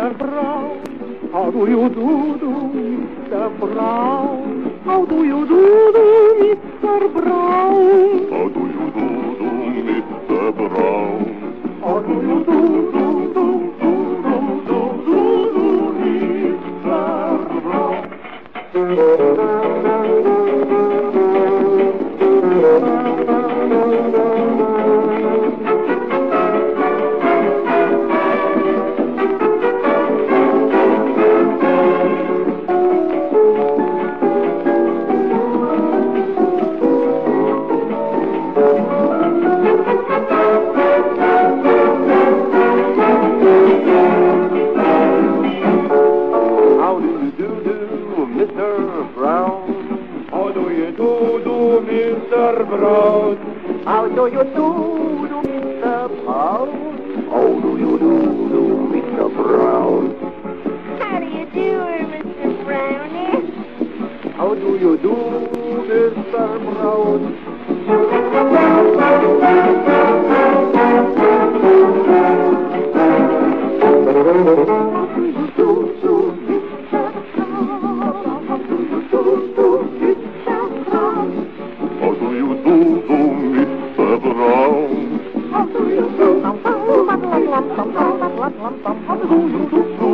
Mr. Brown? How do you do, Mr. Brown? How do you do, Mr. Brown? How do you do, Mr. Brown? How do you do, Mr. Brown? Mr. Brown? How do you do, Mr. Brown? How do you do, Mr. Brown? How do you do, Mr. Brown? How do you do, Mr. Brownie? How do you do, Mr. Brown? How do you do, Mr. Brown? How do you do?